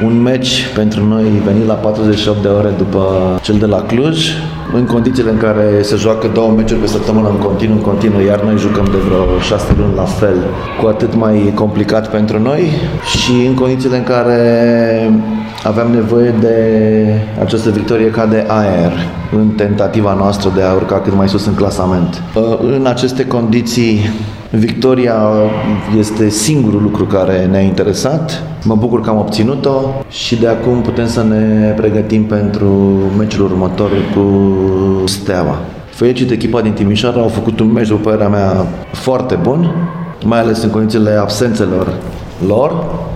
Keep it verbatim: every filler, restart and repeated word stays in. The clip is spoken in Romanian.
Un meci pentru noi venit la patruzeci și opt de ore după cel de la Cluj, în condițiile în care se joacă două meciuri pe săptămână în continuu, în continuu, iar noi jucăm de vreo șase luni la fel, cu atât mai complicat pentru noi și în condițiile în care aveam nevoie de această victorie ca de aer în tentativa noastră de a urca cât mai sus în clasament. În aceste condiții, victoria este singurul lucru care ne-a interesat. Mă bucur că am obținut-o și de acum putem să ne pregătim pentru meciul următor cu Steaua. Felicit echipa din Timișoara, au făcut un meci, după părerea mea, foarte bun, mai ales în condițiile absențelor lor.